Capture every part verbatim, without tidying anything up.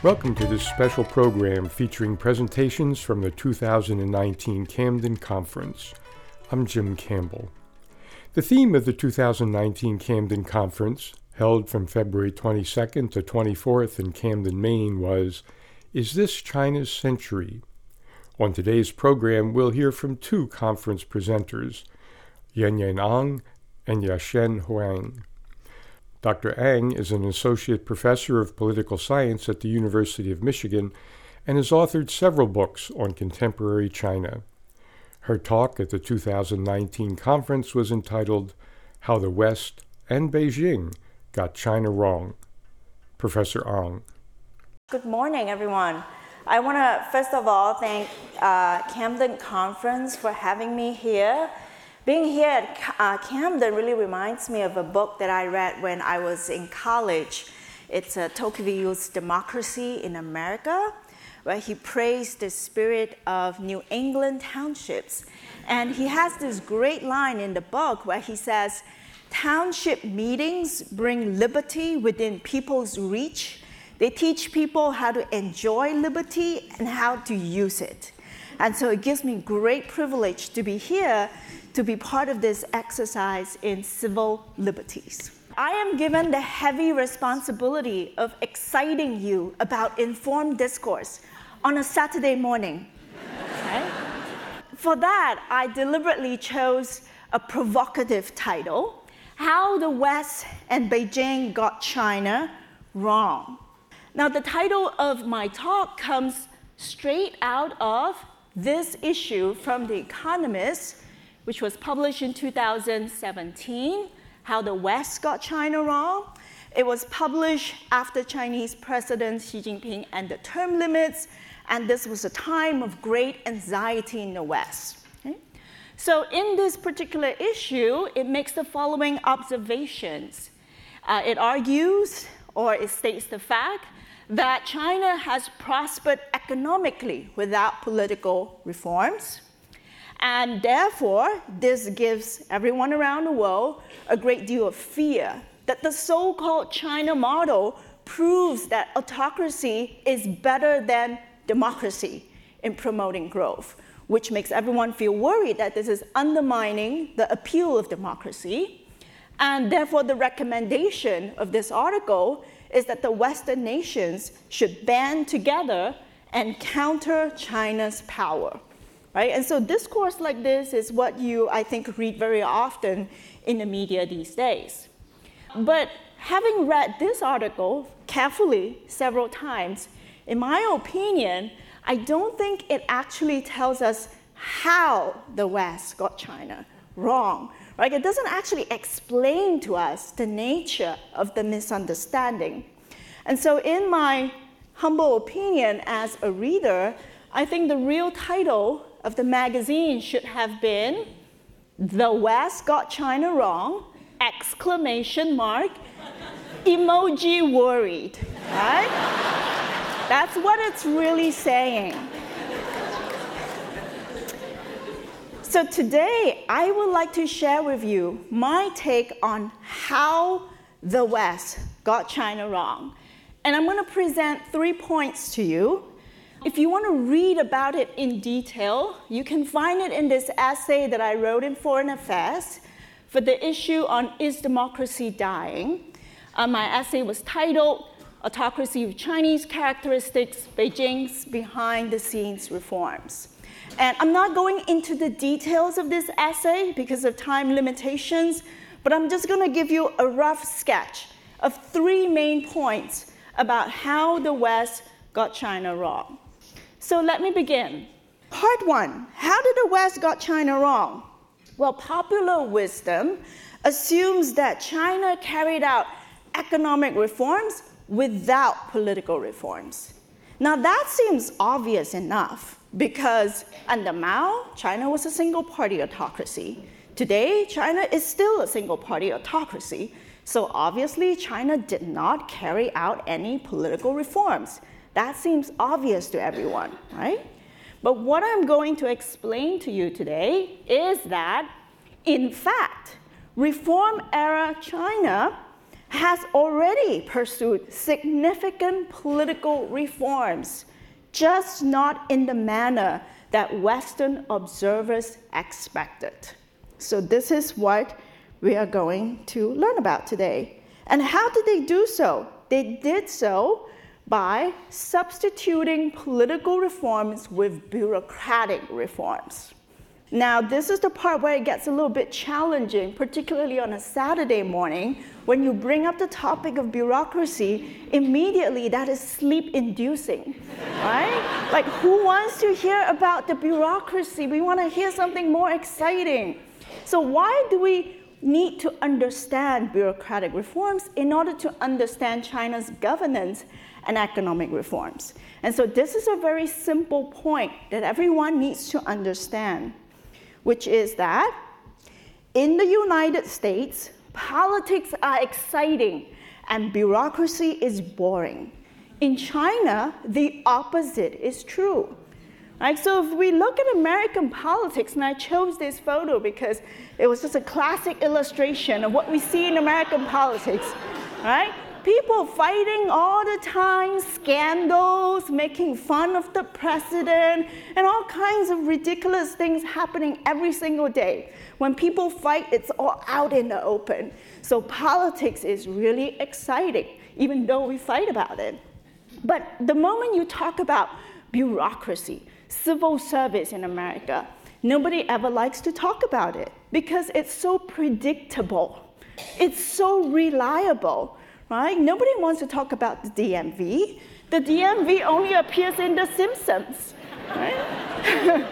Welcome to this special program featuring presentations from the two thousand nineteen Camden Conference. I'm Jim Campbell. The theme of the two thousand nineteen Camden Conference, held from February twenty-second to twenty-fourth in Camden, Maine, was, Is This China's Century? On today's program, we'll hear from two conference presenters, Yanyan Ang and Yashen Huang. Doctor Ang is an associate professor of political science at the University of Michigan and has authored several books on contemporary China. Her talk at the two thousand nineteen conference was entitled, How the West and Beijing Got China Wrong. Professor Ang. Good morning, everyone. I want to, first of all, thank uh, Camden Conference for having me here. Being here at uh, Camden really reminds me of a book that I read when I was in college. It's uh, Tocqueville's Democracy in America, where he praised the spirit of New England townships. And he has this great line in the book where he says, township meetings bring liberty within people's reach. They teach people how to enjoy liberty and how to use it. And so it gives me great privilege to be here to be part of this exercise in civil liberties. I am given the heavy responsibility of exciting you about informed discourse on a Saturday morning. Okay? For that, I deliberately chose a provocative title, How the West and Beijing Got China Wrong. Now, the title of my talk comes straight out of this issue from The Economist, which was published in two thousand seventeen, How the West Got China Wrong. It was published after Chinese President Xi Jinping ended term limits, and this was a time of great anxiety in the West. Okay? So in this particular issue, it makes the following observations. Uh, it argues, or it states the fact, that China has prospered economically without political reforms. And therefore, this gives everyone around the world a great deal of fear that the so-called China model proves that autocracy is better than democracy in promoting growth, which makes everyone feel worried that this is undermining the appeal of democracy. And therefore, the recommendation of this article is that the Western nations should band together and counter China's power. Right? And so discourse like this is what you, I think, read very often in the media these days. But having read this article carefully several times, in my opinion, I don't think it actually tells us how the West got China wrong. Right? It doesn't actually explain to us the nature of the misunderstanding. And so in my humble opinion as a reader, I think the real title of the magazine should have been, The West Got China Wrong, exclamation mark, emoji worried, right? That's what it's really saying. So today, I would like to share with you my take on how the West got China wrong. And I'm going to present three points to you. If you want to read about it in detail, you can find it in this essay that I wrote in Foreign Affairs for the issue on Is Democracy Dying? Uh, my essay was titled, Autocracy with Chinese Characteristics, Beijing's Behind-the-Scenes Reforms. And I'm not going into the details of this essay because of time limitations, but I'm just going to give you a rough sketch of three main points about how the West got China wrong. So let me begin. Part one, how did the West got China wrong? Well, popular wisdom assumes that China carried out economic reforms without political reforms. Now that seems obvious enough because under Mao, China was a single-party autocracy. Today, China is still a single-party autocracy. So obviously, China did not carry out any political reforms. That seems obvious to everyone, right? But what I'm going to explain to you today is that, in fact, reform-era China has already pursued significant political reforms, just not in the manner that Western observers expected. So this is what we are going to learn about today. And how did they do so? They did so by substituting political reforms with bureaucratic reforms. Now, this is the part where it gets a little bit challenging, particularly on a Saturday morning. When you bring up the topic of bureaucracy, immediately that is sleep-inducing, right? Like, who wants to hear about the bureaucracy? We want to hear something more exciting. So why do we need to understand bureaucratic reforms in order to understand China's governance and economic reforms? And so this is a very simple point that everyone needs to understand, which is that in the United States, politics are exciting and bureaucracy is boring. In China, the opposite is true. Right? So if we look at American politics, and I chose this photo because it was just a classic illustration of what we see in American politics, right? People fighting all the time, scandals, making fun of the president, and all kinds of ridiculous things happening every single day. When people fight, it's all out in the open. So politics is really exciting, even though we fight about it. But the moment you talk about bureaucracy, civil service in America, nobody ever likes to talk about it because it's so predictable. It's so reliable. Right? Nobody wants to talk about the D M V. The D M V only appears in The Simpsons. Right?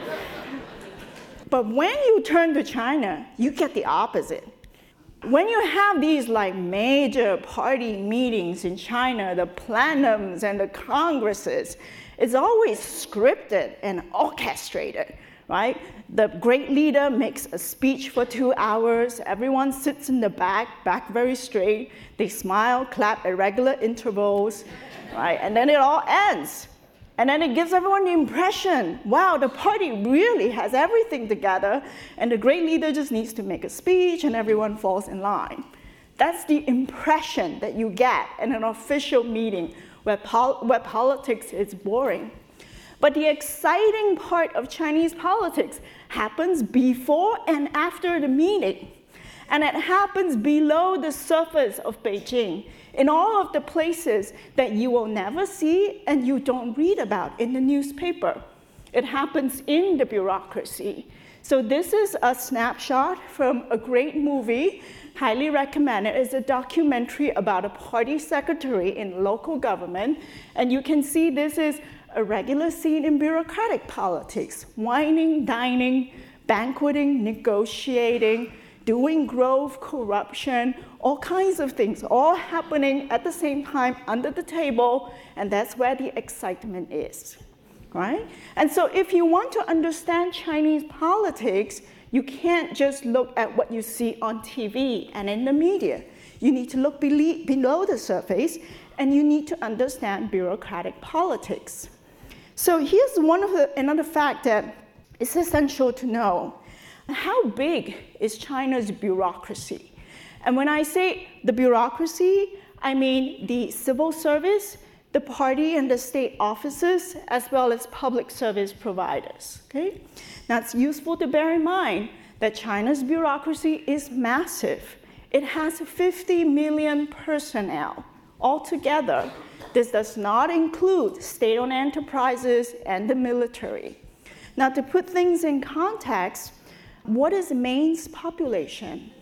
But when you turn to China, you get the opposite. When you have these like major party meetings in China, the plenums and the congresses, it's always scripted and orchestrated. Right? The great leader makes a speech for two hours. Everyone sits in the back, back very straight. They smile, clap at regular intervals, right? And then it all ends. And then it gives everyone the impression, wow, the party really has everything together, and the great leader just needs to make a speech and everyone falls in line. That's the impression that you get in an official meeting where, pol- where politics is boring. But the exciting part of Chinese politics happens before and after the meeting. And it happens below the surface of Beijing, in all of the places that you will never see and you don't read about in the newspaper. It happens in the bureaucracy. So this is a snapshot from a great movie, highly recommended. It's a documentary about a party secretary in local government. And you can see this is a regular scene in bureaucratic politics, wining, dining, banqueting, negotiating, doing grove, corruption, all kinds of things, all happening at the same time under the table, and that's where the excitement is, right? And so if you want to understand Chinese politics, you can't just look at what you see on T V and in the media. You need to look be- below the surface, and you need to understand bureaucratic politics. So here's one of the, another fact that is essential to know. How big is China's bureaucracy? And when I say the bureaucracy, I mean the civil service, the party and the state offices, as well as public service providers. Okay? Now it's useful to bear in mind that China's bureaucracy is massive. It has fifty million personnel altogether. This does not include state-owned enterprises and the military. Now, to put things in context, what is Maine's population?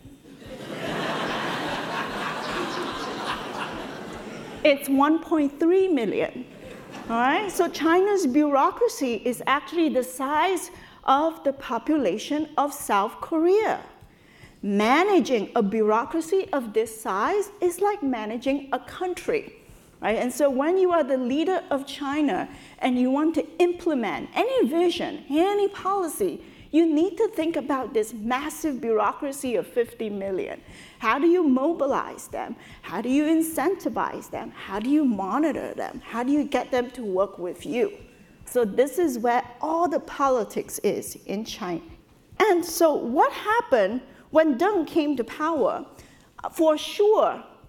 It's one point three million. All right? So China's bureaucracy is actually the size of the population of South Korea. Managing a bureaucracy of this size is like managing a country. Right? And so when you are the leader of China and you want to implement any vision, any policy, you need to think about this massive bureaucracy of fifty million. How do you mobilize them? How do you incentivize them? How do you monitor them? How do you get them to work with you? So this is where all the politics is in China. And so what happened when Deng came to power? For sure,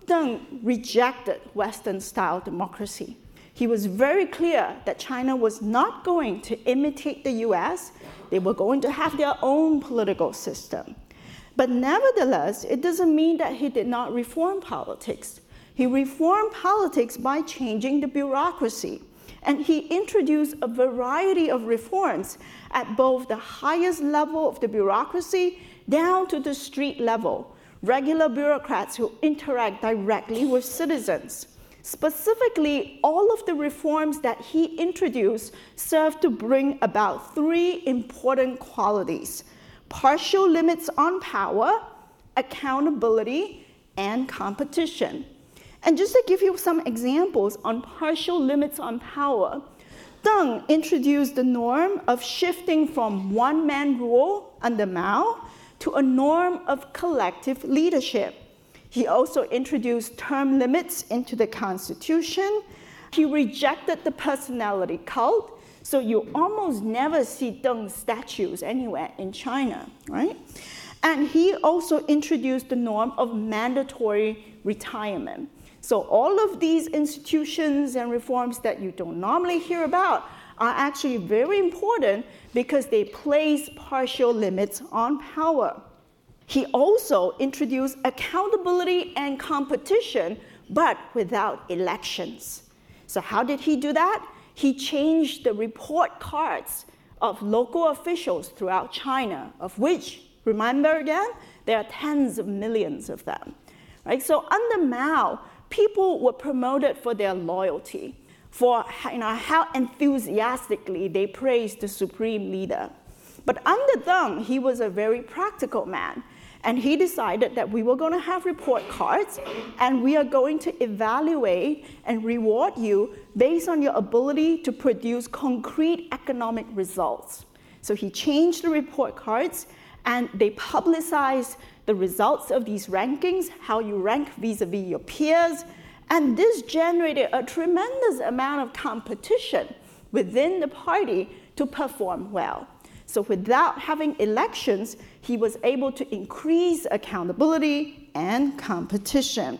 Deng rejected Western-style democracy. He was very clear that China was not going to imitate the U S. They were going to have their own political system. But nevertheless, it doesn't mean that he did not reform politics. He reformed politics by changing the bureaucracy. And he introduced a variety of reforms at both the highest level of the bureaucracy down to the street level, regular bureaucrats who interact directly with citizens. Specifically, all of the reforms that he introduced served to bring about three important qualities: partial limits on power, accountability, and competition. And just to give you some examples on partial limits on power, Deng introduced the norm of shifting from one-man rule under Mao to a norm of collective leadership. He also introduced term limits into the Constitution. He rejected the personality cult, so you almost never see Deng statues anywhere in China, right? And he also introduced the norm of mandatory retirement. So all of these institutions and reforms that you don't normally hear about are actually very important because they place partial limits on power. He also introduced accountability and competition, but without elections. So how did he do that? He changed the report cards of local officials throughout China, of which, remember again, there are tens of millions of them. Right? So under Mao, people were promoted for their loyalty, for you know, how enthusiastically they praised the supreme leader. But under Deng, he was a very practical man. And he decided that we were going to have report cards, and we are going to evaluate and reward you based on your ability to produce concrete economic results. So he changed the report cards, and they publicized the results of these rankings, how you rank vis-a-vis your peers, and this generated a tremendous amount of competition within the party to perform well. So without having elections, he was able to increase accountability and competition.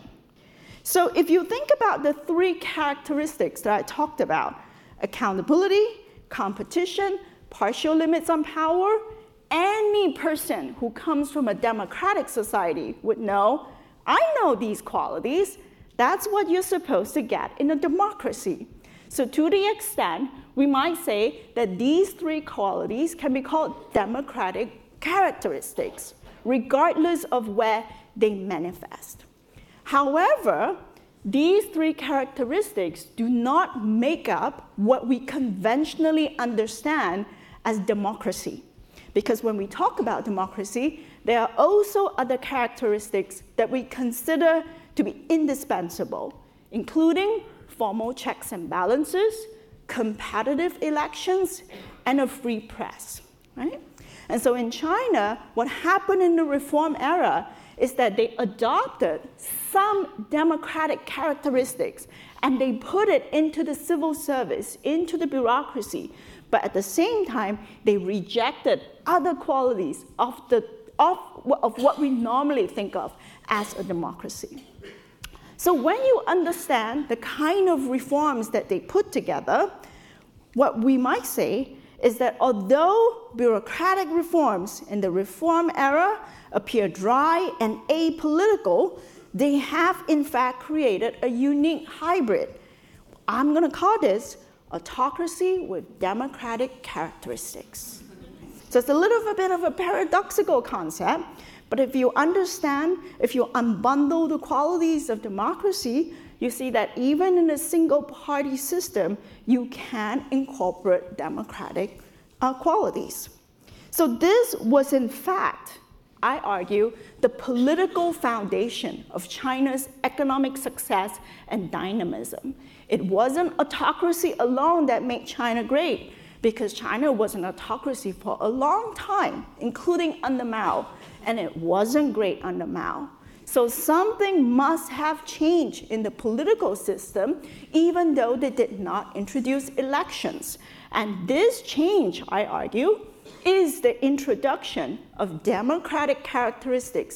So if you think about the three characteristics that I talked about, accountability, competition, partial limits on power, any person who comes from a democratic society would know, I know these qualities. That's what you're supposed to get in a democracy. So to the extent, we might say that these three qualities can be called democratic characteristics, regardless of where they manifest. However, these three characteristics do not make up what we conventionally understand as democracy. Because when we talk about democracy, there are also other characteristics that we consider to be indispensable, including formal checks and balances, competitive elections, and a free press, right? And so in China, what happened in the reform era is that they adopted some democratic characteristics and they put it into the civil service, into the bureaucracy. But at the same time, they rejected other qualities of, the, of, of what we normally think of as a democracy. So when you understand the kind of reforms that they put together, what we might say is that although bureaucratic reforms in the reform era appear dry and apolitical, they have in fact created a unique hybrid. I'm going to call this autocracy with democratic characteristics. So it's a little bit of a paradoxical concept, but if you understand, if you unbundle the qualities of democracy, you see that even in a single-party system, you can incorporate democratic uh, qualities. So this was, in fact, I argue, the political foundation of China's economic success and dynamism. It wasn't autocracy alone that made China great, because China was an autocracy for a long time, including under Mao, and it wasn't great under Mao. So something must have changed in the political system, even though they did not introduce elections. And this change, I argue, is the introduction of democratic characteristics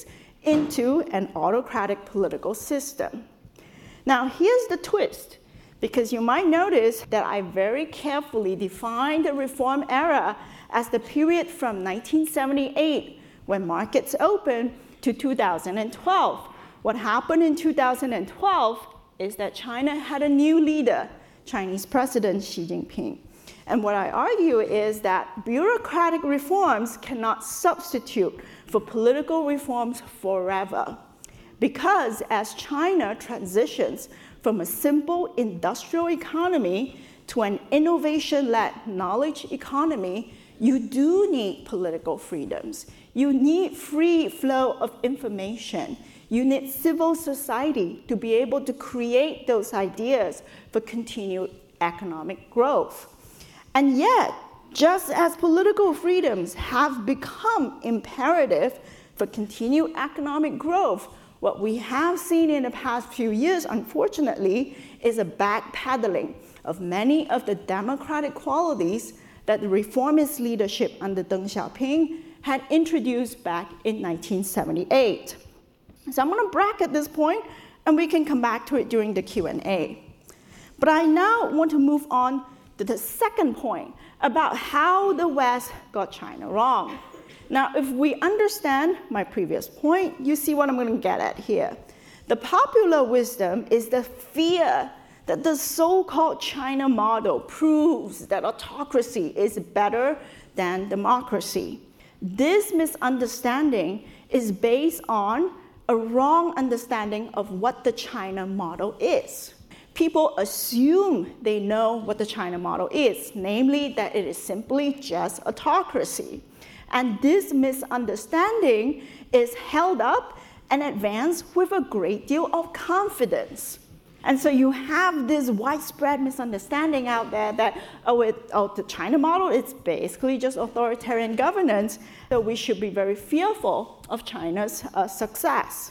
into an autocratic political system. Now, here's the twist, because you might notice that I very carefully defined the reform era as the period from nineteen seventy-eight, when markets opened, to two thousand twelve. What happened in two thousand twelve is that China had a new leader, Chinese President Xi Jinping. And what I argue is that bureaucratic reforms cannot substitute for political reforms forever. Because as China transitions from a simple industrial economy to an innovation-led knowledge economy, you do need political freedoms. You need free flow of information. You need civil society to be able to create those ideas for continued economic growth. And yet, just as political freedoms have become imperative for continued economic growth, what we have seen in the past few years, unfortunately, is a backpedaling of many of the democratic qualities that the reformist leadership under Deng Xiaoping had introduced back in nineteen seventy-eight. So I'm going to bracket this point, and we can come back to it during the Q and A. But I now want to move on to the second point about how the West got China wrong. Now, if we understand my previous point, you see what I'm going to get at here. The popular wisdom is the fear that the so-called China model proves that autocracy is better than democracy. This misunderstanding is based on a wrong understanding of what the China model is. People assume they know what the China model is, namely that it is simply just autocracy. And this misunderstanding is held up and advanced with a great deal of confidence. And so you have this widespread misunderstanding out there that, oh, it, oh, the China model is basically just authoritarian governance, so we should be very fearful of China's uh, success.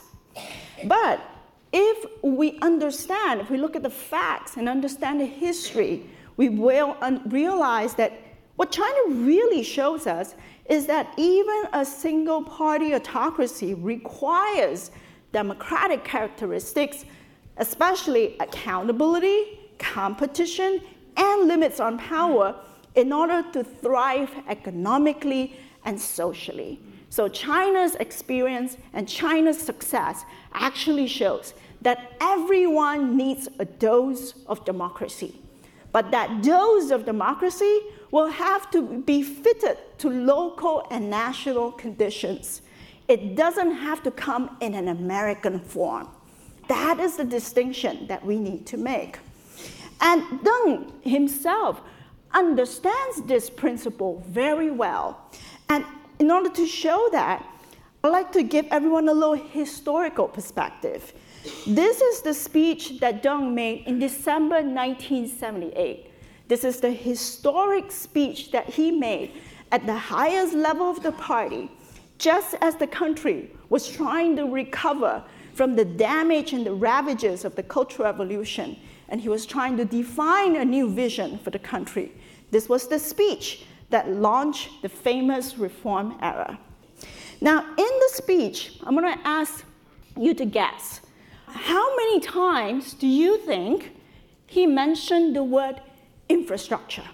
But if we understand, if we look at the facts and understand the history, we will un- realize that what China really shows us is that even a single-party autocracy requires democratic characteristics, especially accountability, competition, and limits on power in order to thrive economically and socially. So China's experience and China's success actually shows that everyone needs a dose of democracy. But that dose of democracy will have to be fitted to local and national conditions. It doesn't have to come in an American form. That is the distinction that we need to make. And Deng himself understands this principle very well. And in order to show that, I'd like to give everyone a little historical perspective. This is the speech that Deng made in December nineteen seventy-eight. This is the historic speech that he made at the highest level of the party, just as the country was trying to recover from the damage and the ravages of the Cultural Revolution, and he was trying to define a new vision for the country. This was the speech that launched the famous reform era. Now, in the speech, I'm going to ask you to guess, how many times do you think he mentioned the word infrastructure?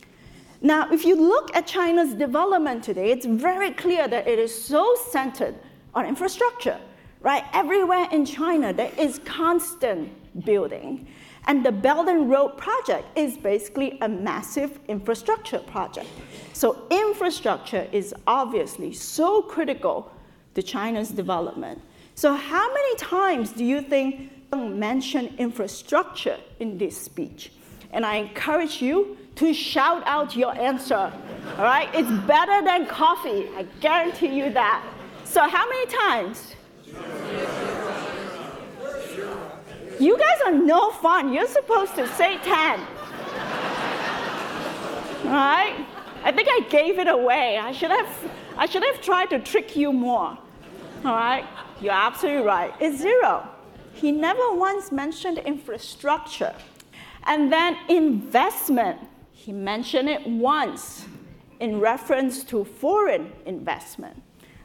Now, if you look at China's development today, it's very clear that it is so centered on infrastructure, right? Everywhere in China, there is constant building. And the Belt and Road project is basically a massive infrastructure project. So infrastructure is obviously so critical to China's development. So how many times do you think Deng mentioned infrastructure in this speech? And I encourage you to shout out your answer, all right? It's better than coffee, I guarantee you that. So how many times? You guys are no fun. You're supposed to say ten. All right? I think I gave it away. I should have, I should have tried to trick you more. All right? You're absolutely right. It's zero. He never once mentioned infrastructure. And then investment, he mentioned it once in reference to foreign investment.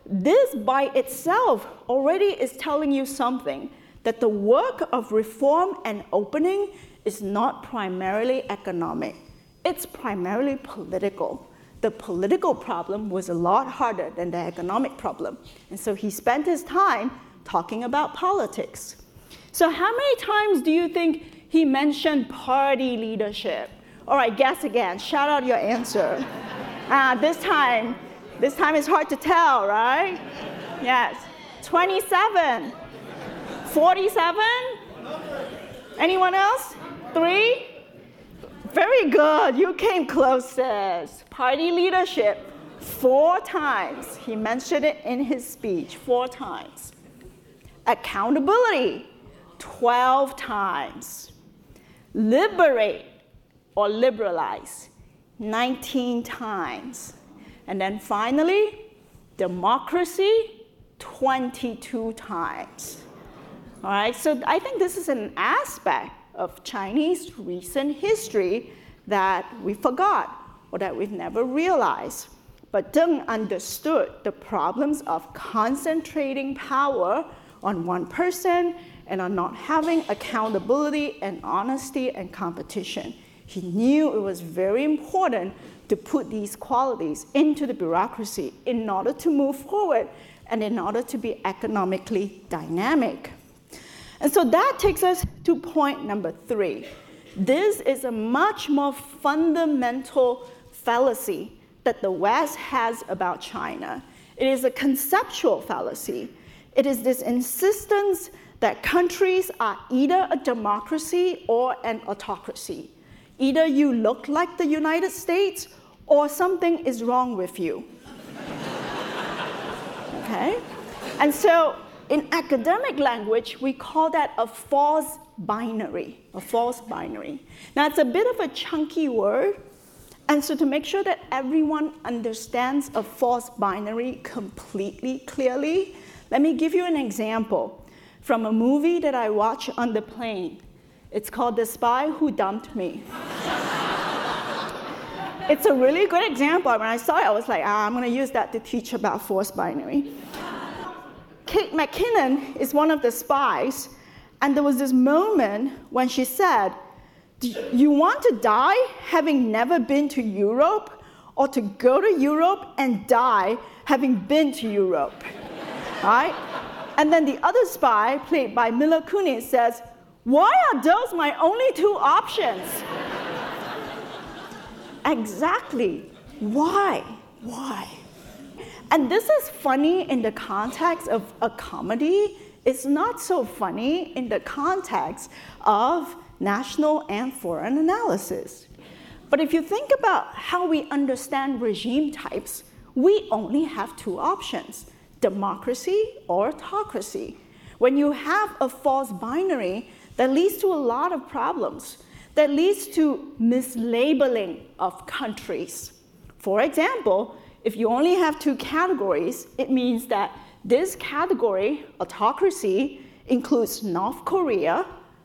this by itself already is telling you something, that the work of reform and opening is not primarily economic. It's primarily political. The political problem was a lot harder than the economic problem. And so he spent his time talking about politics. So how many times do you think he mentioned party leadership? All right, guess again. Shout out your answer. Uh, this time, this time it's hard to tell, right? Yes. twenty-seven. forty-seven? Anyone else? Three? Very good. You came closest. Party leadership. Four times. He mentioned it in his speech. Four times. Accountability. twelve times. Liberate or liberalize. nineteen times. And then finally, democracy. twenty-two times. All right, so I think this is an aspect of Chinese recent history that we forgot or that we've never realized. But Deng understood the problems of concentrating power on one person and on not having accountability and honesty and competition. He knew it was very important to put these qualities into the bureaucracy in order to move forward and in order to be economically dynamic. And so that takes us to point number three. This is a much more fundamental fallacy that the West has about China. It is a conceptual fallacy. It is this insistence that countries are either a democracy or an autocracy. Either you look like the United States or something is wrong with you. Okay? And so in academic language, we call that a false binary, a false binary. Now, it's a bit of a chunky word, and so to make sure that everyone understands a false binary completely clearly, let me give you an example from a movie that I watched on the plane. It's called The Spy Who Dumped Me. It's a really good example. When I saw it, I was like, ah, I'm going to use that to teach about false binary. Kate McKinnon is one of the spies, and there was this moment when she said, do you want to die having never been to Europe, or to go to Europe and die having been to Europe? Right? And then the other spy, played by Mila Kunis, says, why are those my only two options? Exactly. Why? Why? And this is funny in the context of a comedy. It's not so funny in the context of national and foreign analysis. But if you think about how we understand regime types, we only have two options, democracy or autocracy. When you have a false binary, that leads to a lot of problems. That leads to mislabeling of countries. For example, if you only have two categories, it means that this category, autocracy, includes North Korea,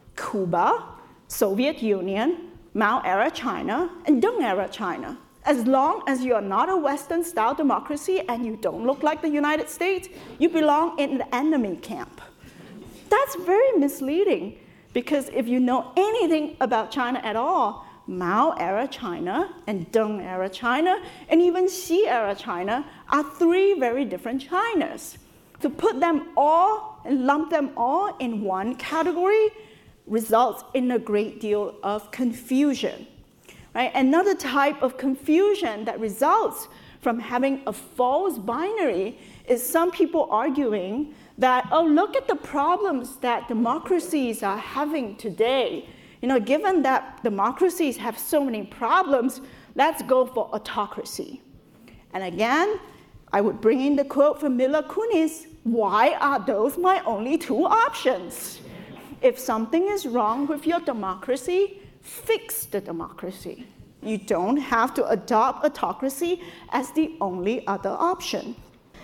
Cuba, Soviet Union, Mao-era China, and Deng-era China. As long as you are not a Western-style democracy and you don't look like the United States, you belong in the enemy camp. That's very misleading, because if you know anything about China at all, Mao-era China and Deng-era China and even Xi-era China are three very different Chinas. To put them all and lump them all in one category results in a great deal of confusion. Right? Another type of confusion that results from having a false binary is some people arguing that, oh, look at the problems that democracies are having today. You know, given that democracies have so many problems, let's go for autocracy. And again, I would bring in the quote from Mila Kunis, why are those my only two options? If something is wrong with your democracy, fix the democracy. You don't have to adopt autocracy as the only other option.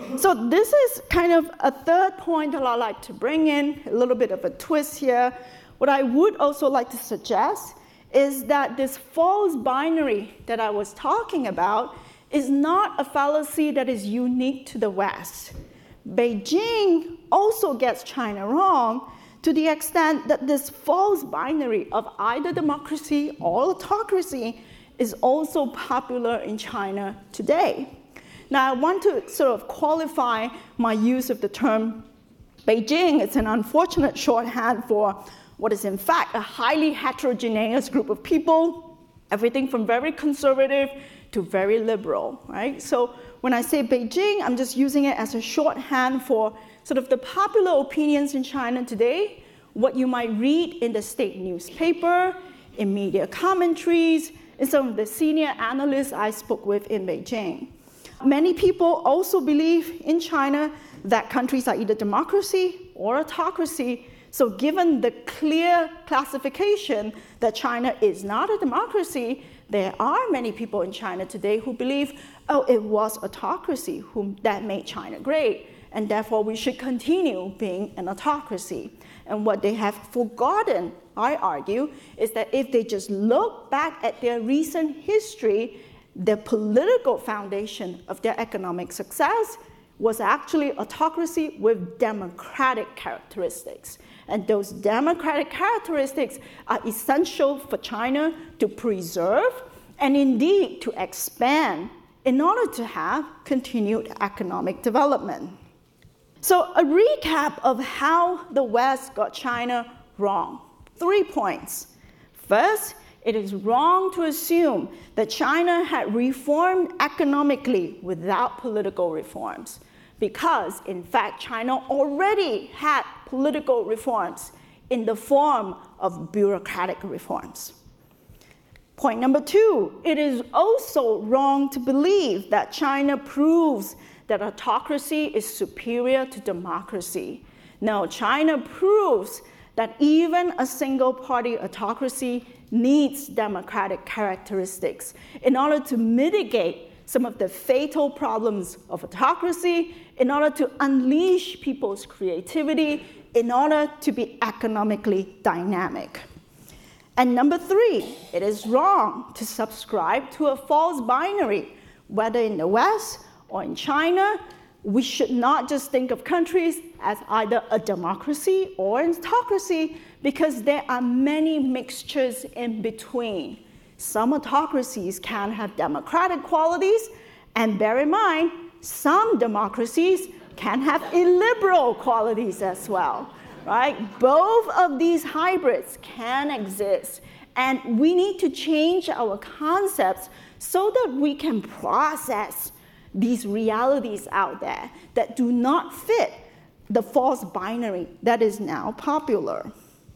So this is kind of a third point that I'd like to bring in, a little bit of a twist here. What I would also like to suggest is that this false binary that I was talking about is not a fallacy that is unique to the West. Beijing also gets China wrong to the extent that this false binary of either democracy or autocracy is also popular in China today. Now, I want to sort of qualify my use of the term Beijing. It's an unfortunate shorthand for what is in fact a highly heterogeneous group of people, everything from very conservative to very liberal, right? So when I say Beijing, I'm just using it as a shorthand for sort of the popular opinions in China today, what you might read in the state newspaper, in media commentaries, and some of the senior analysts I spoke with in Beijing. Many people also believe in China that countries are either democracy or autocracy. So given the clear classification that China is not a democracy, there are many people in China today who believe, oh, it was autocracy whom that made China great, and therefore we should continue being an autocracy. And what they have forgotten, I argue, is that if they just look back at their recent history, the political foundation of their economic success was actually autocracy with democratic characteristics. And those democratic characteristics are essential for China to preserve and indeed to expand in order to have continued economic development. So a recap of how the West got China wrong. Three points. First, it is wrong to assume that China had reformed economically without political reforms, because, in fact, China already had political reforms in the form of bureaucratic reforms. Point number two, it is also wrong to believe that China proves that autocracy is superior to democracy. No, China proves that even a single-party autocracy needs democratic characteristics in order to mitigate some of the fatal problems of autocracy, in order to unleash people's creativity, in order to be economically dynamic. And number three, it is wrong to subscribe to a false binary, whether in the West or in China. We should not just think of countries as either a democracy or an autocracy, because there are many mixtures in between. Some autocracies can have democratic qualities, and bear in mind, some democracies can have illiberal qualities as well, right? Both of these hybrids can exist, and we need to change our concepts so that we can process these realities out there that do not fit the false binary that is now popular.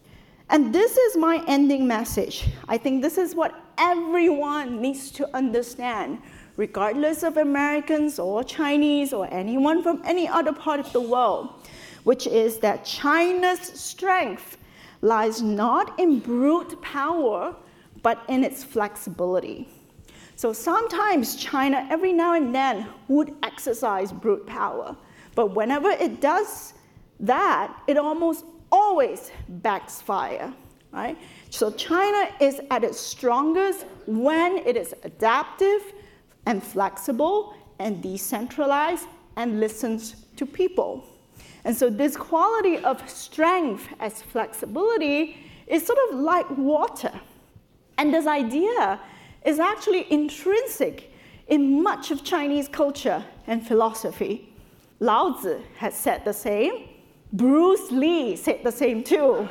And this is my ending message. I think this is what everyone needs to understand, regardless of Americans or Chinese or anyone from any other part of the world, which is that China's strength lies not in brute power, but in its flexibility. So sometimes China, every now and then, would exercise brute power. But whenever it does that, it almost always backfires, right? So China is at its strongest when it is adaptive and flexible and decentralized and listens to people. And so this quality of strength as flexibility is sort of like water. And this idea is actually intrinsic in much of Chinese culture and philosophy. Lao Tzu has said the same. Bruce Lee said the same too.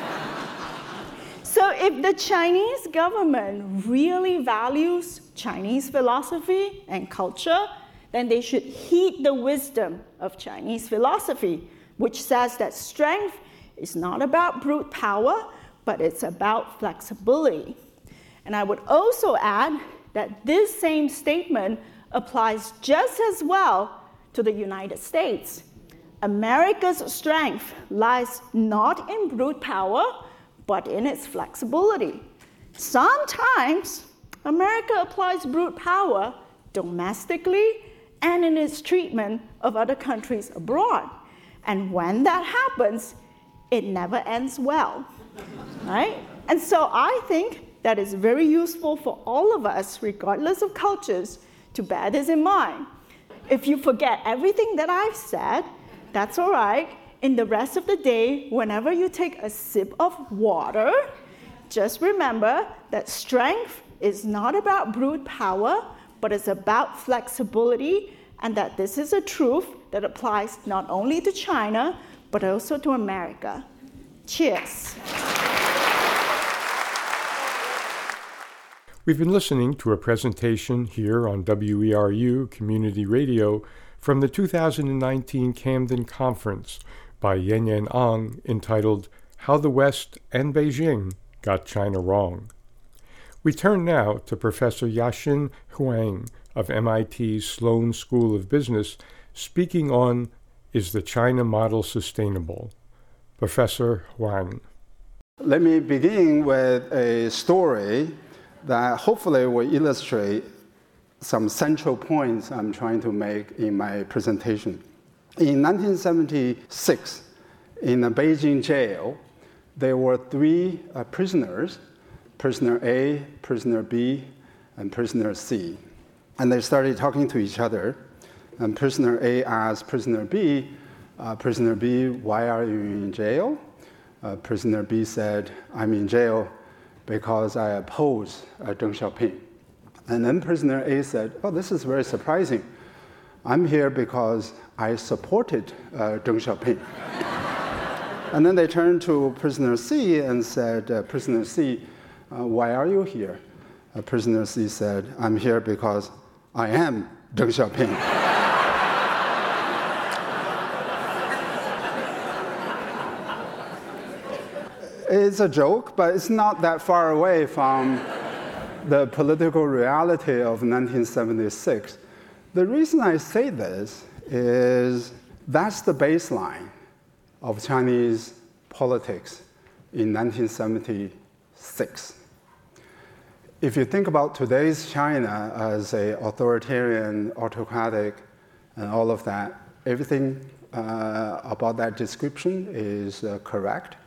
So if the Chinese government really values Chinese philosophy and culture, then they should heed the wisdom of Chinese philosophy, which says that strength is not about brute power, but it's about flexibility. And I would also add that this same statement applies just as well to the United States. America's strength lies not in brute power, but in its flexibility. Sometimes America applies brute power domestically and in its treatment of other countries abroad. And when that happens, it never ends well, right? And so I think that is very useful for all of us, regardless of cultures, to bear this in mind. If you forget everything that I've said, That's all right. In the rest of the day, whenever you take a sip of water, just remember that strength is not about brute power, but it's about flexibility, and that this is a truth that applies not only to China, but also to America. Cheers. We've been listening to a presentation here on W E R U Community Radio from the two thousand nineteen Camden Conference by Yanyan Ang entitled How the West and Beijing Got China Wrong. We turn now to Professor Yaxin Huang of M I T's Sloan School of Business speaking on Is the China Model Sustainable? Professor Huang. Let me begin with a story that hopefully will illustrate some central points I'm trying to make in my presentation. In nineteen seventy-six, in a Beijing jail, there were three uh, prisoners, prisoner A, prisoner B, and prisoner C. And they started talking to each other. And prisoner A asked prisoner B, uh, prisoner B, why are you in jail? Uh, prisoner B said, I'm in jail because I oppose uh, Deng Xiaoping. And then prisoner A said, oh, this is very surprising. I'm here because I supported uh, Deng Xiaoping. And then they turned to prisoner C and said, uh, prisoner C, uh, why are you here? Uh, prisoner C said, I'm here because I am Deng Xiaoping. It's a joke, but it's not that far away from the political reality of nineteen seventy-six. The reason I say this is that's the baseline of Chinese politics in nineteen seventy-six. If you think about today's China as an authoritarian, autocratic, and all of that, everything uh, about that description is uh, correct.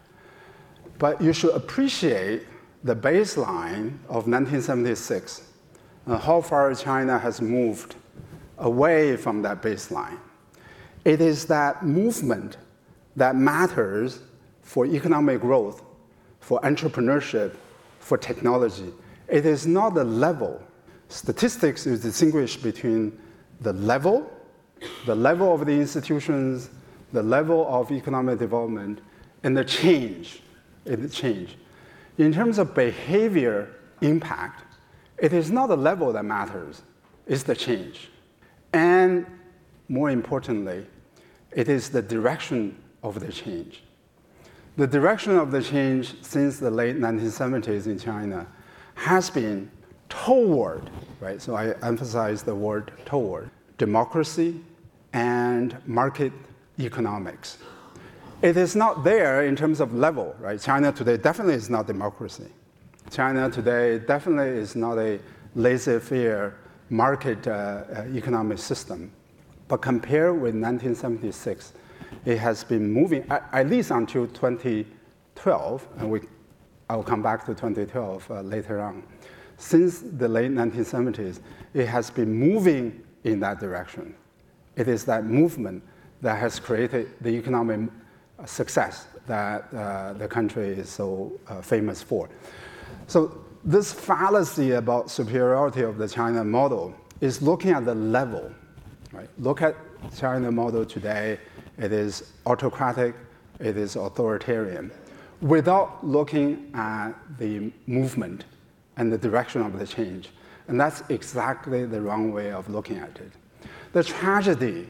But you should appreciate the baseline of nineteen seventy-six, and how far China has moved away from that baseline. It is that movement that matters for economic growth, for entrepreneurship, for technology. It is not the level. Statistics is distinguished between the level, the level of the institutions, the level of economic development, and the change. It change. In terms of behavior impact, it is not the level that matters, it's the change. And more importantly, it is the direction of the change. The direction of the change since the late nineteen seventies in China has been toward, right? So I emphasize the word toward, democracy and market economics. It is not there in terms of level, right? China today definitely is not democracy. China today definitely is not a laissez-faire market uh, uh, economic system. But compared with nineteen seventy-six, it has been moving, at, at least until twenty twelve, and we, I'll come back to twenty twelve uh, later on. Since the late nineteen seventies, it has been moving in that direction. It is that movement that has created the economic success that uh, the country is so uh, famous for. So this fallacy about superiority of the China model is looking at the level. Right? Look at China model today. It is autocratic. It is authoritarian, without looking at the movement and the direction of the change. And that's exactly the wrong way of looking at it. The tragedy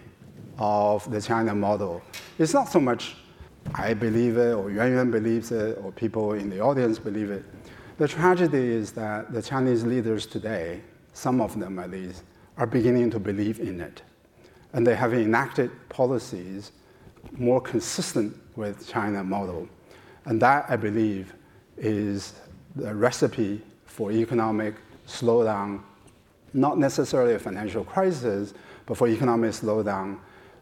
of the China model is not so much I believe it, or Yuan Yuan believes it, or people in the audience believe it. The tragedy is that the Chinese leaders today, some of them at least, are beginning to believe in it. And they have enacted policies more consistent with China model. And that, I believe, is the recipe for economic slowdown, not necessarily a financial crisis, but for economic slowdown,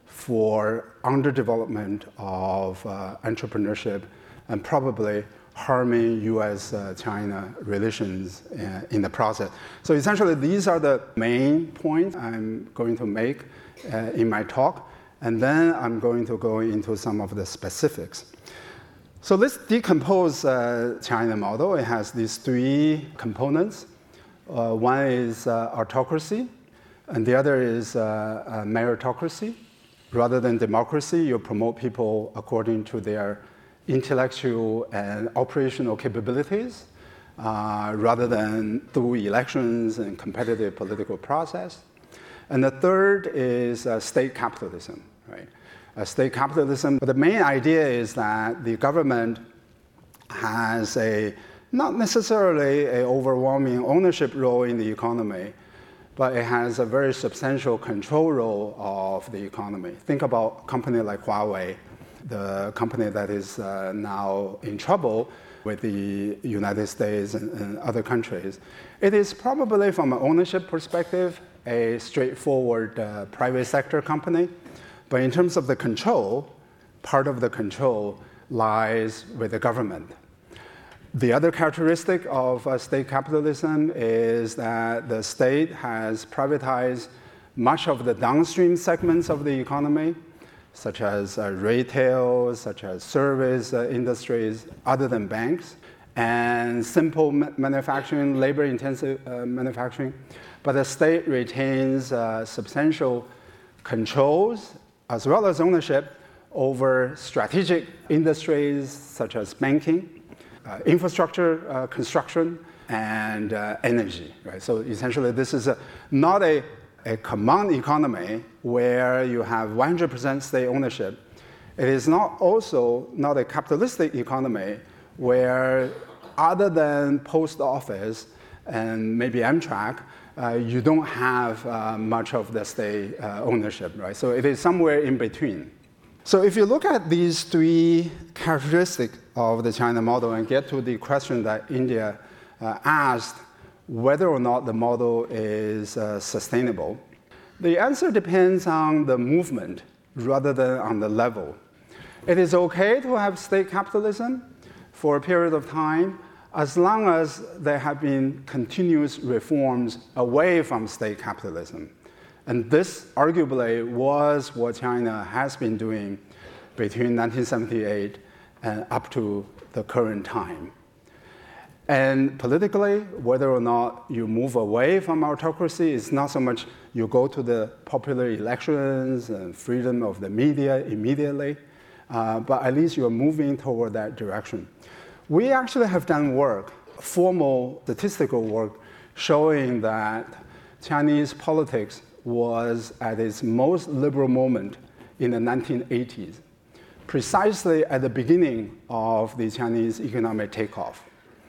for underdevelopment of uh, entrepreneurship, and probably harming U S China uh, relations uh, in the process. So essentially, these are the main points I'm going to make uh, in my talk. and then I'm going to go into some of the specifics. So let's decompose uh, China model. It has these three components. Uh, one is uh, autocracy, and the other is uh, uh, meritocracy. Rather than democracy, you promote people according to their intellectual and operational capabilities, uh, rather than through elections and competitive political process. And the third is uh, state capitalism, right? Uh, state capitalism, but the main idea is that the government has a, not necessarily an overwhelming ownership role in the economy, but it has a very substantial control role of the economy. Think about a company like Huawei, the company that is uh, now in trouble with the United States and, and other countries. It is probably, from an ownership perspective, a straightforward uh, private sector company. But in terms of the control, part of the control lies with the government. The other characteristic of uh, state capitalism is that the state has privatized much of the downstream segments of the economy, such as uh, retail, such as service uh, industries, other than banks, and simple ma- manufacturing, labor-intensive uh, manufacturing. But the state retains uh, substantial controls as well as ownership over strategic industries such as banking, uh, infrastructure uh, construction, and uh, energy. Right? So essentially, this is a, not a, a command economy where you have one hundred percent state ownership. It is not also not a capitalistic economy where, other than post office and maybe Amtrak, Uh, you don't have uh, much of the state uh, ownership, right? So it is somewhere in between. So if you look at these three characteristics of the China model and get to the question that India uh, asked, whether or not the model is uh, sustainable, the answer depends on the movement rather than on the level. It is okay to have state capitalism for a period of time, as long as there have been continuous reforms away from state capitalism. And this arguably was what China has been doing between nineteen seventy-eight and up to the current time. And politically, whether or not you move away from autocracy, it's not so much you go to the popular elections and freedom of the media immediately, uh, but at least you're moving toward that direction. We actually have done work, formal statistical work, showing that Chinese politics was at its most liberal moment in the nineteen eighties, precisely at the beginning of the Chinese economic takeoff.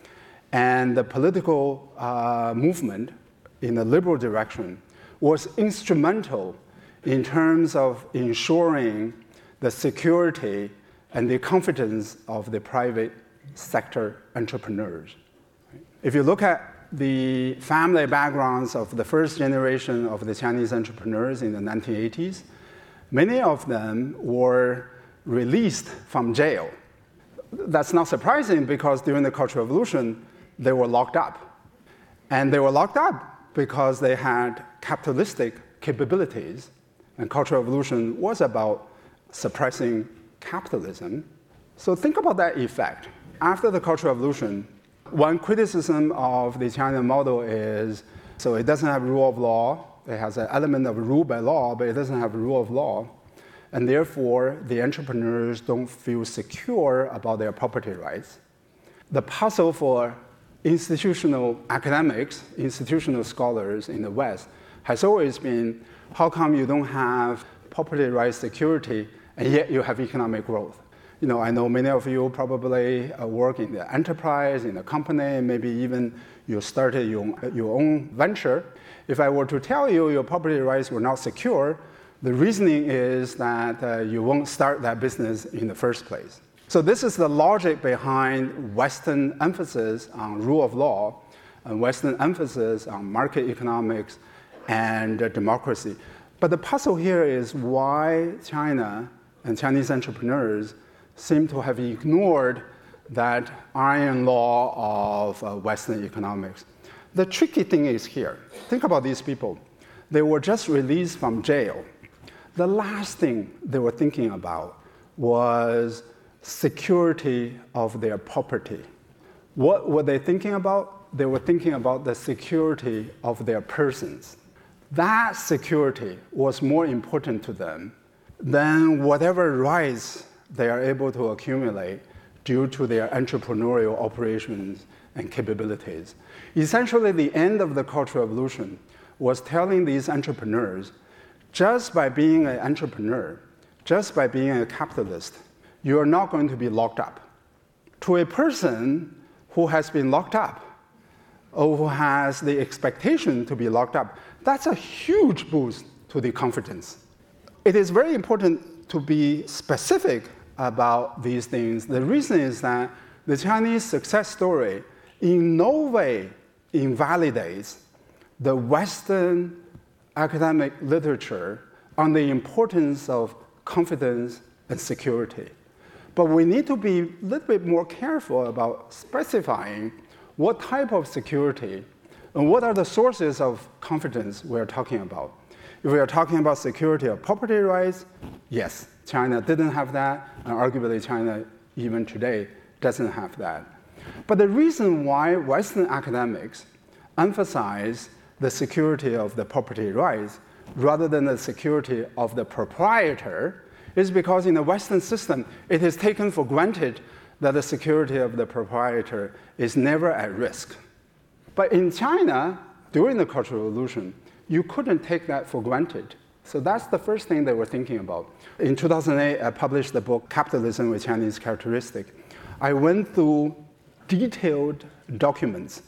And the political uh, movement in the liberal direction was instrumental in terms of ensuring the security and the confidence of the private sector entrepreneurs. If you look at the family backgrounds of the first generation of the Chinese entrepreneurs in the nineteen eighties, many of them were released from jail. That's not surprising because during the Cultural Revolution, they were locked up. And they were locked up because they had capitalistic capabilities. And Cultural Revolution was about suppressing capitalism. So think about that effect. After the Cultural Revolution, one criticism of the China model is, so it doesn't have rule of law. It has an element of rule by law, but it doesn't have rule of law. And therefore, the entrepreneurs don't feel secure about their property rights. The puzzle for institutional academics, institutional scholars in the West has always been, how come you don't have property rights security and yet you have economic growth? You know, I know many of you probably uh, work in the enterprise, in a company, maybe even you started your, your own venture. If I were to tell you your property rights were not secure, the reasoning is that uh, you won't start that business in the first place. So this is the logic behind Western emphasis on rule of law and Western emphasis on market economics and uh, democracy. But the puzzle here is why China and Chinese entrepreneurs seem to have ignored that iron law of uh, Western economics. The tricky thing is here. Think about these people. They were just released from jail. the last thing they were thinking about was security of their property. What were they thinking about? They were thinking about the security of their persons. That security was more important to them than whatever rights they are able to accumulate due to their entrepreneurial operations and capabilities. Essentially, the end of the Cultural Revolution was telling these entrepreneurs, just by being an entrepreneur, just by being a capitalist, you are not going to be locked up. To a person who has been locked up, or who has the expectation to be locked up, that's a huge boost to the confidence. It is very important to be specific about these things. The reason is that the Chinese success story in no way invalidates the Western academic literature on the importance of confidence and security. But we need to be a little bit more careful about specifying what type of security and what are the sources of confidence we're talking about. If we are talking about security of property rights, yes, China didn't have that, and arguably China, even today, doesn't have that. But the reason why Western academics emphasize the security of the property rights rather than the security of the proprietor is because in the Western system, it is taken for granted that the security of the proprietor is never at risk. But in China, during the Cultural Revolution, you couldn't take that for granted. So that's the first thing they were thinking about. In two thousand eight, I published the book, Capitalism with Chinese Characteristics. I went through detailed documents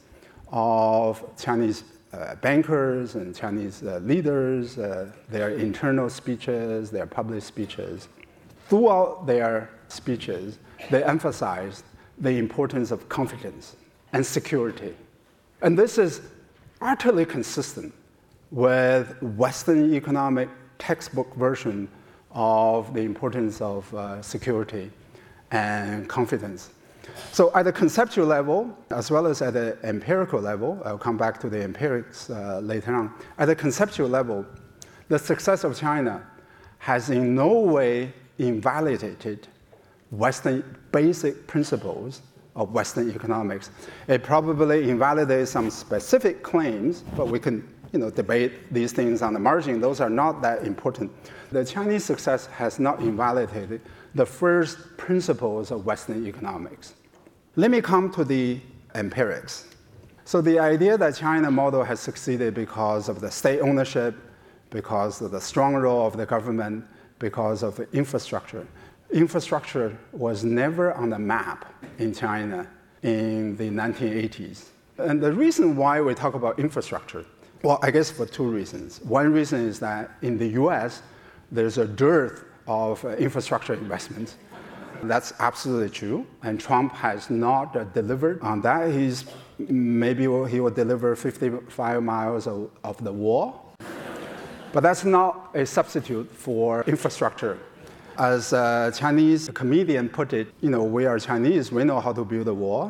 of Chinese uh, bankers and Chinese uh, leaders, uh, their internal speeches, their public speeches. Throughout their speeches, they emphasized the importance of confidence and security. And this is utterly consistent with Western economic textbook version of the importance of uh, security and confidence. So at the conceptual level, as well as at the empirical level, I'll come back to the empirics uh, later on. At the conceptual level, the success of China has in no way invalidated Western basic principles of Western economics. It probably invalidates some specific claims, but we can you know, debate these things on the margin. Those are not that important. The Chinese success has not invalidated the first principles of Western economics. Let me come to the empirics. So the idea that China model has succeeded because of the state ownership, because of the strong role of the government, because of the infrastructure. Infrastructure was never on the map in China in the nineteen eighties. And the reason why we talk about infrastructure, well, I guess for two reasons. One reason is that in the U S, there's a dearth of uh, infrastructure investments. That's absolutely true. And Trump has not uh, delivered on that. He's, maybe he will deliver fifty-five miles of, of the wall. But that's not a substitute for infrastructure. As a Chinese comedian put it, you know, we are Chinese, we know how to build a wall.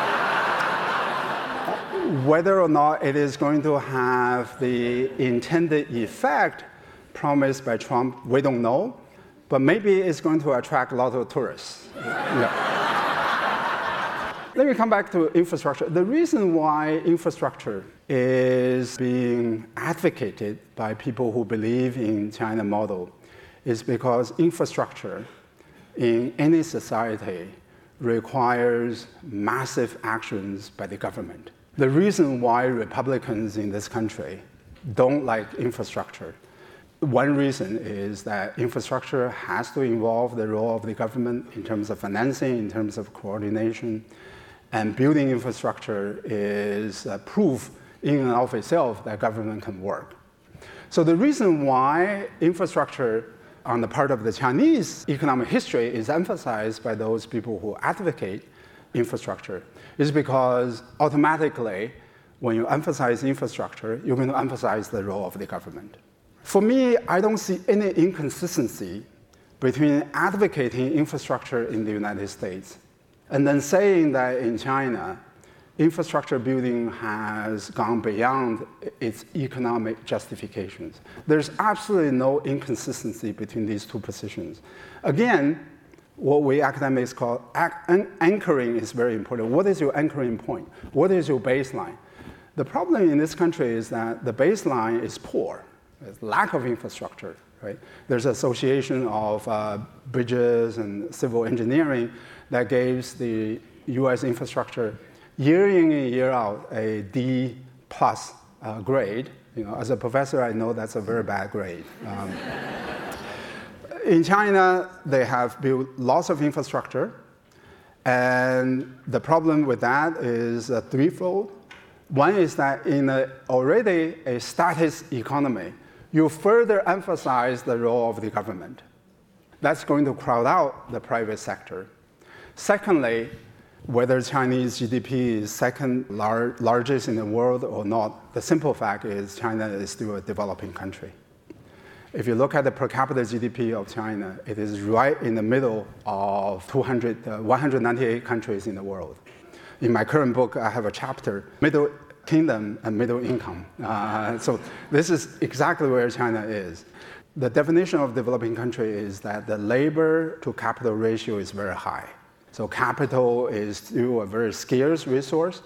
Whether or not it is going to have the intended effect promised by Trump, we don't know. But maybe it's going to attract a lot of tourists. Yeah. Let me come back to infrastructure. The reason why infrastructure is being advocated by people who believe in China model is because infrastructure in any society requires massive actions by the government. The reason why Republicans in this country don't like infrastructure, one reason is that infrastructure has to involve the role of the government in terms of financing, in terms of coordination, and building infrastructure is a proof in and of itself that government can work. So the reason why infrastructure on the part of the Chinese economic history is emphasized by those people who advocate infrastructure is because automatically, when you emphasize infrastructure, you're going to emphasize the role of the government. For me, I don't see any inconsistency between advocating infrastructure in the United States and then saying that in China, infrastructure building has gone beyond its economic justifications. There's absolutely no inconsistency between these two positions. Again, what we academics call an- anchoring is very important. What is your anchoring point? What is your baseline? The problem in this country is that the baseline is poor. There's lack of infrastructure, right? There's an association of uh, bridges and civil engineering that gives the U S infrastructure year in and year out a D plus uh, grade. You know, as a professor, I know that's a very bad grade. Um, in China, they have built lots of infrastructure, and the problem with that is uh, threefold. One is that in a, already a status economy, you further emphasize the role of the government. That's going to crowd out the private sector. Secondly, whether Chinese G D P is second lar- largest in the world or not, the simple fact is China is still a developing country. If you look at the per capita G D P of China, it is right in the middle of two hundred, uh, one hundred ninety-eight countries in the world. In my current book, I have a chapter, Middle Kingdom and Middle Income. Uh, so this is exactly where China is. The definition of developing country is that the labor to capital ratio is very high. So capital is still a very scarce resource,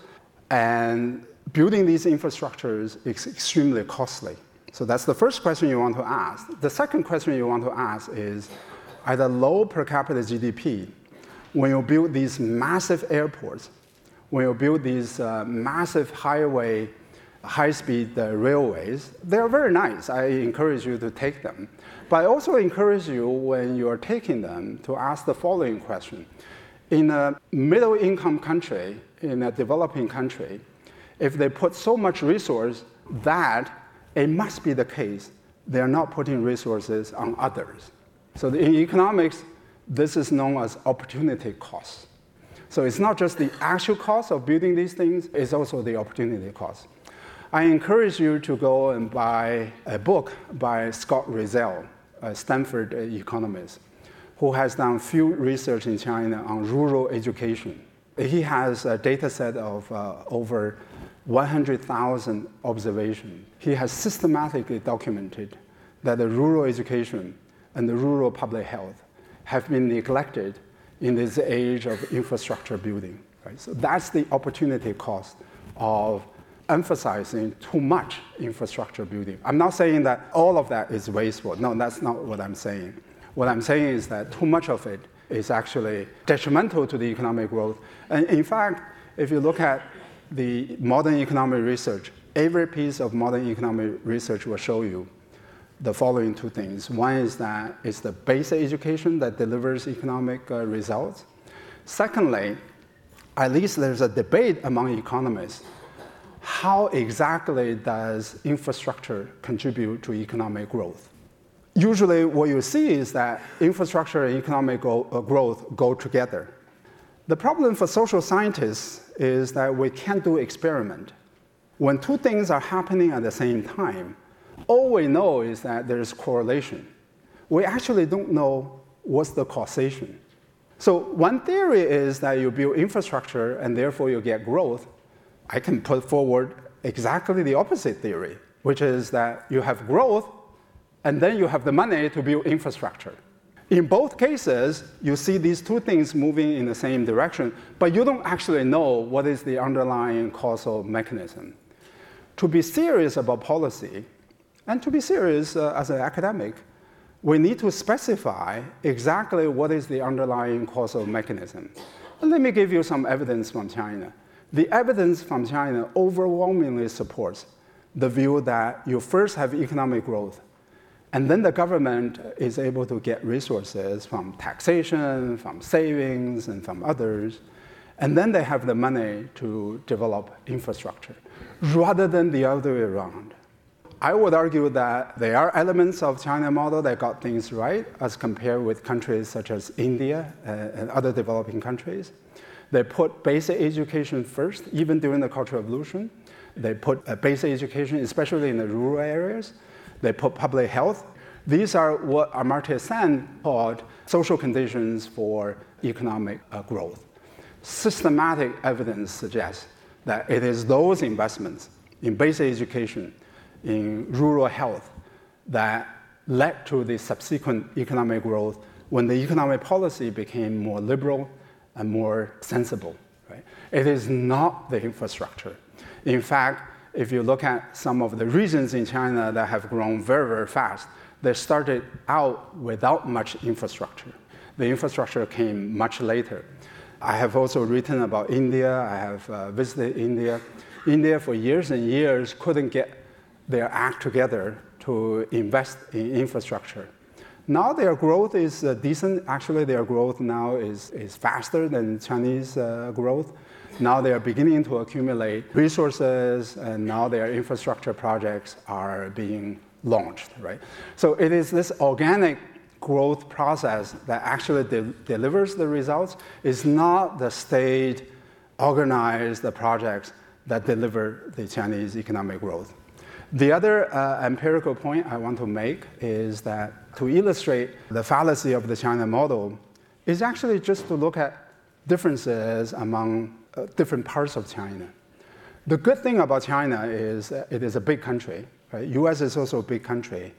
and building these infrastructures is extremely costly. So that's the first question you want to ask. The second question you want to ask is, at a low per capita G D P, when you build these massive airports, when you build these uh, massive highway, high-speed uh, railways, they're very nice. I encourage you to take them. But I also encourage you, when you're taking them, to ask the following question. In a middle-income country, in a developing country, if they put so much resource that it must be the case they're not putting resources on others. So in economics, this is known as opportunity cost. So it's not just the actual cost of building these things, it's also the opportunity cost. I encourage you to go and buy a book by Scott Rizel, a Stanford economist, who has done field research in China on rural education. He has a data set of uh, over one hundred thousand observations. He has systematically documented that the rural education and the rural public health have been neglected in this age of infrastructure building. Right? So that's the opportunity cost of emphasizing too much infrastructure building. I'm not saying that all of that is wasteful. No, that's not what I'm saying. What I'm saying is that too much of it is actually detrimental to the economic growth. And in fact, if you look at the modern economic research, every piece of modern economic research will show you the following two things. One is that it's the basic education that delivers economic uh, results. Secondly, at least there's a debate among economists. How exactly does infrastructure contribute to economic growth? Usually what you see is that infrastructure and economic go, uh, growth go together. The problem for social scientists is that we can't do experiment. When two things are happening at the same time, all we know is that there's correlation. We actually don't know what's the causation. So one theory is that you build infrastructure and therefore you get growth. I can put forward exactly the opposite theory, which is that you have growth and then you have the money to build infrastructure. In both cases, you see these two things moving in the same direction, but you don't actually know what is the underlying causal mechanism. To be serious about policy, and to be serious uh, as an academic, we need to specify exactly what is the underlying causal mechanism. And let me give you some evidence from China. The evidence from China overwhelmingly supports the view that you first have economic growth, and then the government is able to get resources from taxation, from savings, and from others, and then they have the money to develop infrastructure, rather than the other way around. I would argue that there are elements of China model that got things right as compared with countries such as India uh, and other developing countries. They put basic education first, even during the Cultural Revolution. They put uh, basic education, especially in the rural areas. They put public health. These are what Amartya Sen called social conditions for economic uh, growth. Systematic evidence suggests that it is those investments in basic education, in rural health, that led to the subsequent economic growth when the economic policy became more liberal and more sensible. Right? It is not the infrastructure. In fact, if you look at some of the regions in China that have grown very, very fast, they started out without much infrastructure. The infrastructure came much later. I have also written about India. I have uh, visited India. India for years and years couldn't get their act together to invest in infrastructure. Now their growth is uh, decent. Actually, their growth now is, is faster than Chinese uh, growth. Now they are beginning to accumulate resources, and now their infrastructure projects are being launched, right? So it is this organic growth process that actually de- delivers the results. It's not the state organized the projects that deliver the Chinese economic growth. The other uh, empirical point I want to make is that to illustrate the fallacy of the China model is actually just to look at differences among uh, different parts of China. The good thing about China is uh, it is a big country. Right? U S is also a big country.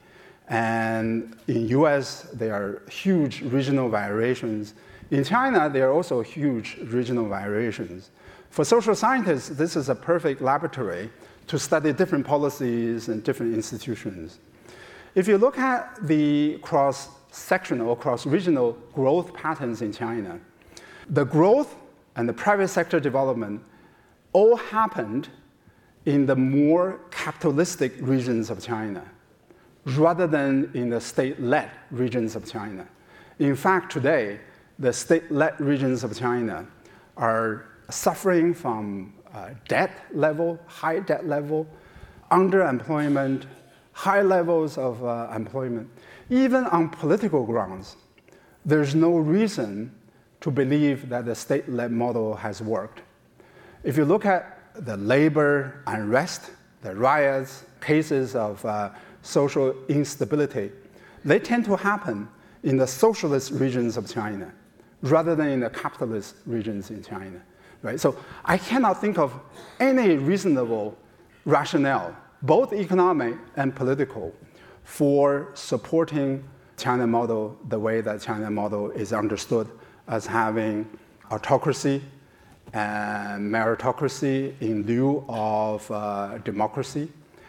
And in U S, there are huge regional variations. In China, there are also huge regional variations. For social scientists, this is a perfect laboratory to study different policies and different institutions. If you look at the cross-sectional or cross-regional growth patterns in China, the growth and the private sector development all happened in the more capitalistic regions of China, rather than in the state-led regions of China. In fact, today, the state-led regions of China are suffering from uh, debt level, high debt level, underemployment, high levels of uh, employment. Even on political grounds, there's no reason to believe that the state-led model has worked. If you look at the labor unrest, the riots, cases of uh, social instability, they tend to happen in the socialist regions of China rather than in the capitalist regions in China. Right? So I cannot think of any reasonable rationale, both economic and political, for supporting China model the way that China model is understood as having autocracy and meritocracy in lieu of uh, democracy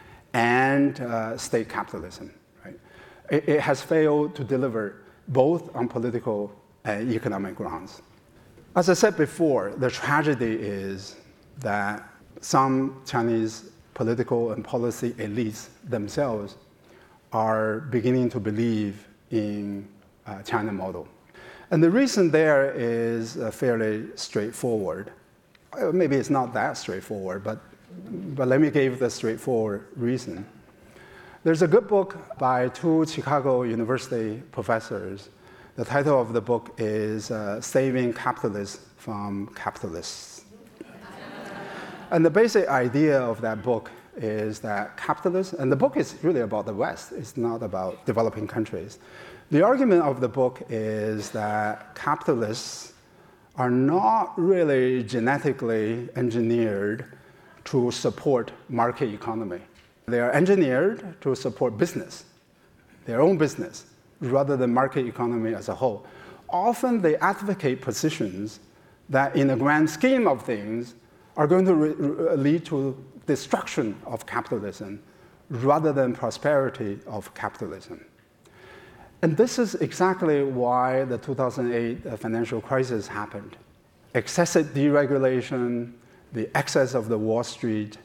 and uh, state capitalism. Right? It, it has failed to deliver both on political and economic grounds. As I said before, the tragedy is that some Chinese political and policy elites themselves are beginning to believe in uh, China model. And the reason there is uh, fairly straightforward. Well, maybe it's not that straightforward, but, but let me give the straightforward reason. There's a good book by two Chicago University professors. The title of the book is uh, Saving Capitalists from Capitalists. And the basic idea of that book is that capitalists, and the book is really about the West, it's not about developing countries. The argument of the book is that capitalists are not really genetically engineered to support market economy. They are engineered to support business, their own business, rather than market economy as a whole. Often they advocate positions that in the grand scheme of things are going to re- lead to destruction of capitalism rather than prosperity of capitalism. And this is exactly why the two thousand eight financial crisis happened. Excessive deregulation, the excess of the Wall Street,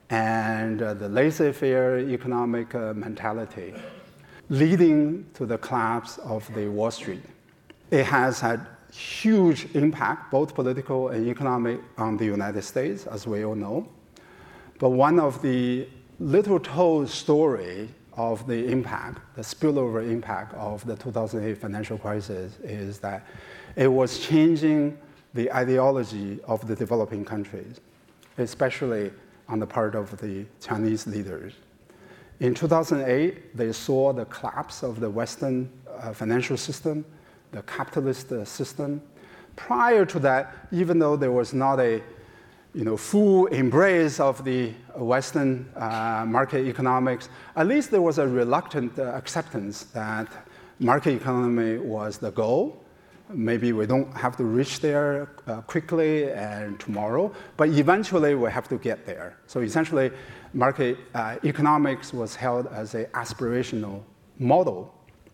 and uh, the laissez-faire economic uh, mentality leading to the collapse of the Wall Street. It has had huge impact, both political and economic, on the United States, as we all know. But one of the little-told story of the impact, the spillover impact of the two thousand eight financial crisis is that it was changing the ideology of the developing countries, especially on the part of the Chinese leaders. In two thousand eight, they saw the collapse of the Western uh, financial system, the capitalist uh, system. Prior to that, even though there was not a you know, full embrace of the Western uh, market economics, at least there was a reluctant uh, acceptance that market economy was the goal. Maybe we don't have to reach there uh, quickly and tomorrow, but eventually we have to get there. So essentially, market uh, economics was held as an aspirational model.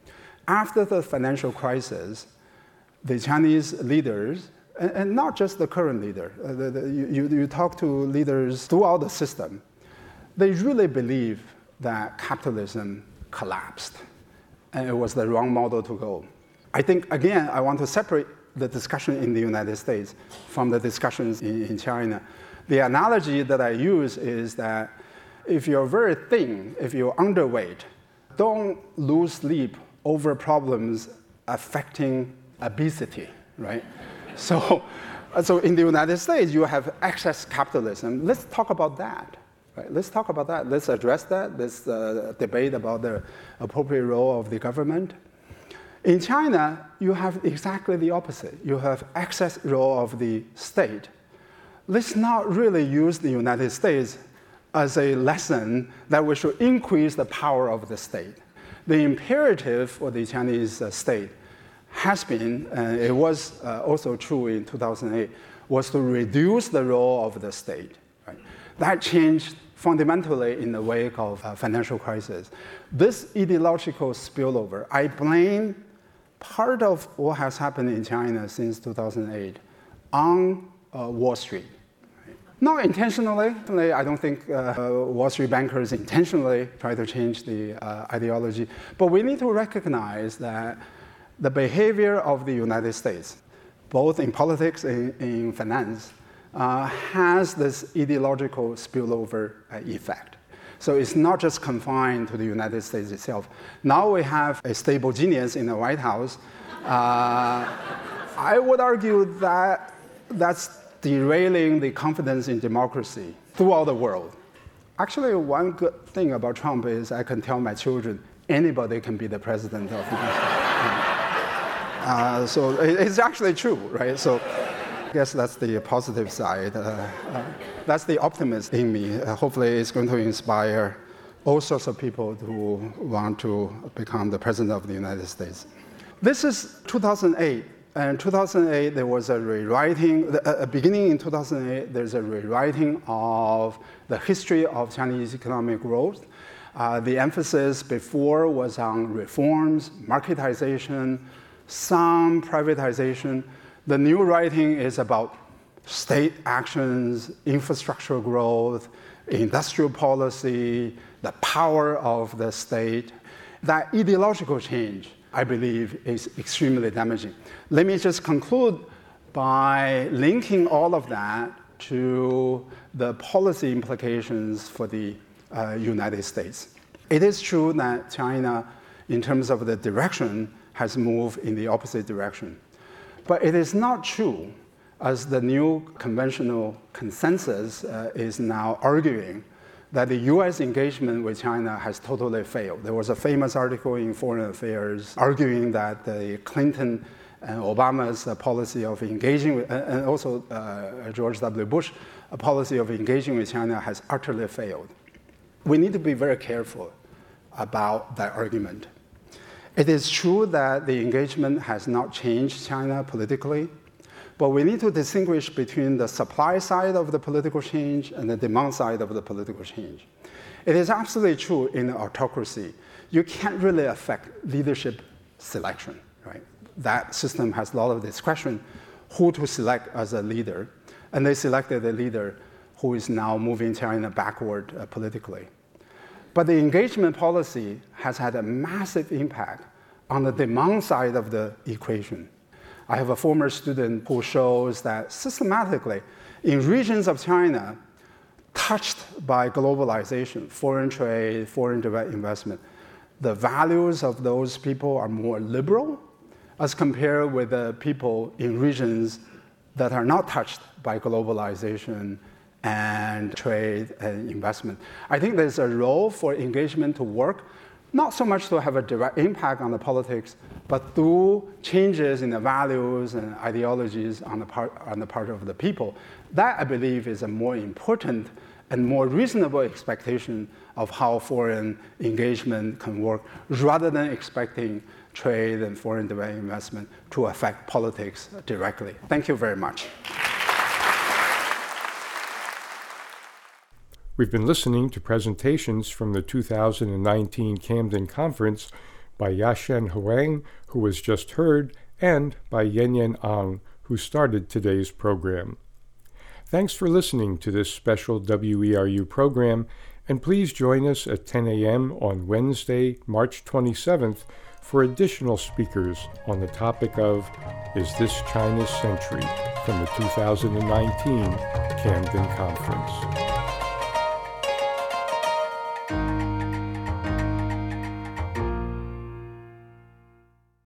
After the financial crisis, the Chinese leaders, and, and not just the current leader, uh, the, the, you, you talk to leaders throughout the system, they really believe that capitalism collapsed and it was the wrong model to go. I think, again, I want to separate the discussion in the United States from the discussions in, in China. The analogy that I use is that if you're very thin, if you're underweight, don't lose sleep over problems affecting obesity, right? so, so in the United States, you have excess capitalism. Let's talk about that. Right? Let's talk about that. Let's address that. Let's uh, debate about the appropriate role of the government. In China, you have exactly the opposite. You have excess role of the state. Let's not really use the United States as a lesson that we should increase the power of the state. The imperative for the Chinese uh, state has been, and it was uh, also true in two thousand eight, was to reduce the role of the state. Right? That changed fundamentally in the wake of uh, financial crisis. This ideological spillover, I blame part of what has happened in China since two thousand eight on uh, Wall Street. Not intentionally. I don't think uh, Wall Street bankers intentionally try to change the uh, ideology. But we need to recognize that the behavior of the United States, both in politics and in finance, uh, has this ideological spillover uh, effect. So it's not just confined to the United States itself. Now we have a stable genius in the White House. Uh, I would argue that that's derailing the confidence in democracy throughout the world. Actually, one good thing about Trump is I can tell my children, anybody can be the president of the country. uh, so it's actually true, right? So I guess that's the positive side. Uh, uh, that's the optimist in me. Uh, hopefully it's going to inspire all sorts of people who want to become the president of the United States. This is two thousand eight. And in two thousand eight, there was a rewriting, uh, beginning in two thousand eight, there's a rewriting of the history of Chinese economic growth. Uh, the emphasis before was on reforms, marketization, some privatization. The new writing is about state actions, infrastructure growth, industrial policy, the power of the state. That ideological change, I believe, is extremely damaging. Let me just conclude by linking all of that to the policy implications for the uh, United States. It is true that China, in terms of the direction, has moved in the opposite direction. But it is not true, as the new conventional consensus uh, is now arguing, that the U S engagement with China has totally failed. There was a famous article in Foreign Affairs arguing that the Clinton and Obama's uh, policy of engaging with, and also uh, George W. Bush, a policy of engaging with China has utterly failed. We need to be very careful about that argument. It is true that the engagement has not changed China politically, but we need to distinguish between the supply side of the political change and the demand side of the political change. It is absolutely true in an autocracy. You can't really affect leadership selection, right? That system has a lot of discretion who to select as a leader, and they selected a leader who is now moving China backward uh, politically. But the engagement policy has had a massive impact on the demand side of the equation. I have a former student who shows that systematically, in regions of China touched by globalization, foreign trade, foreign direct investment, the values of those people are more liberal as compared with the people in regions that are not touched by globalization and trade and investment. I think there's a role for engagement to work, not so much to have a direct impact on the politics, but through changes in the values and ideologies on the part, on the part of the people. That, I believe, is a more important and more reasonable expectation of how foreign engagement can work, rather than expecting trade and foreign direct investment to affect politics directly. Thank you very much. We've been listening to presentations from the two thousand nineteen Camden Conference by Yashen Huang, who was just heard, and by Yanyan Ang, who started today's program. Thanks for listening to this special W E R U program, and please join us at ten a.m. on Wednesday, March twenty-seventh, for additional speakers on the topic of Is This China's Century from the two thousand nineteen Camden Conference.